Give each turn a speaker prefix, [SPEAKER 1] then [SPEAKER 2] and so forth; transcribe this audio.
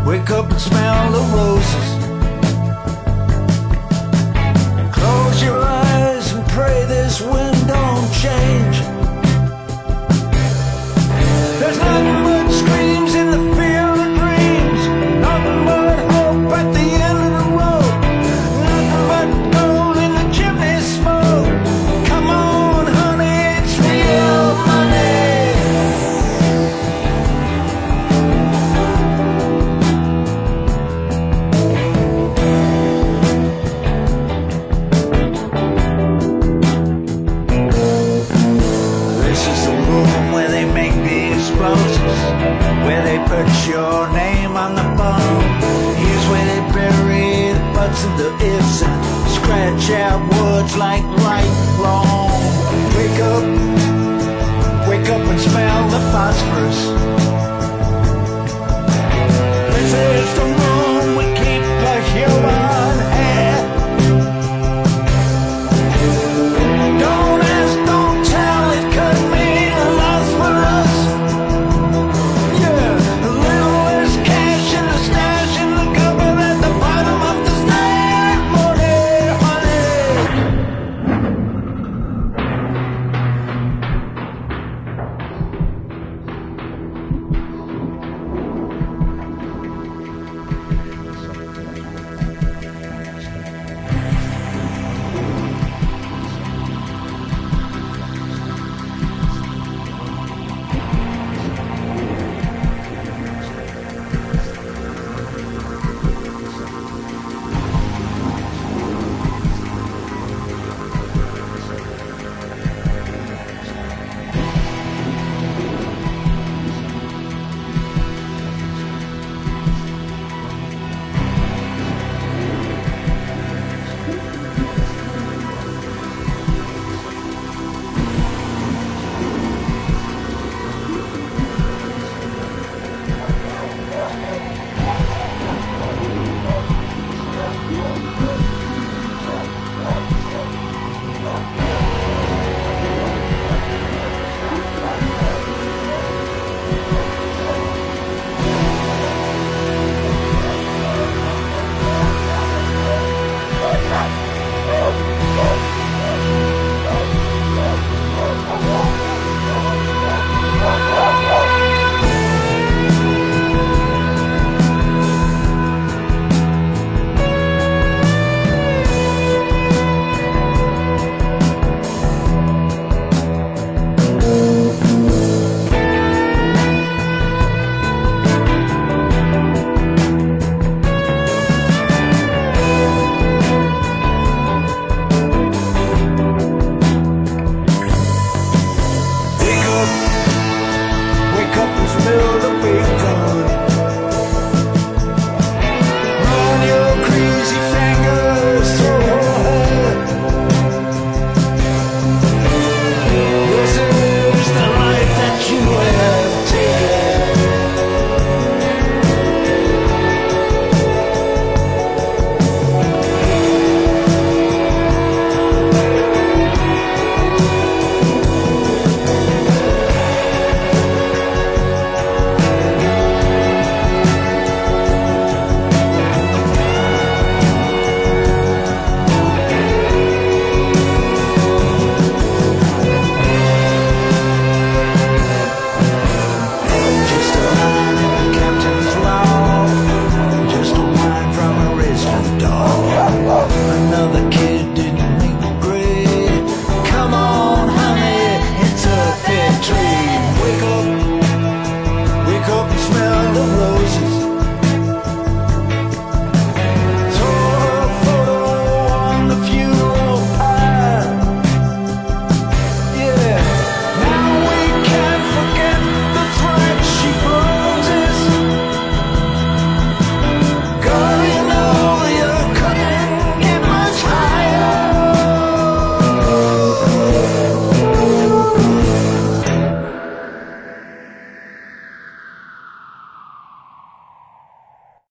[SPEAKER 1] Wake up and smell the roses. Close your eyes and pray this wind don't change. There's nothing but screams in the field of dreams. Nothing but hope at the end of the road. Nothing but gold in the chimney smoke. Come on, honey, it's real money. Where they put your name on the bone. Here's where they bury the butts and the ifs and scratch out words like right, wrong. Wake up and smell the phosphorus.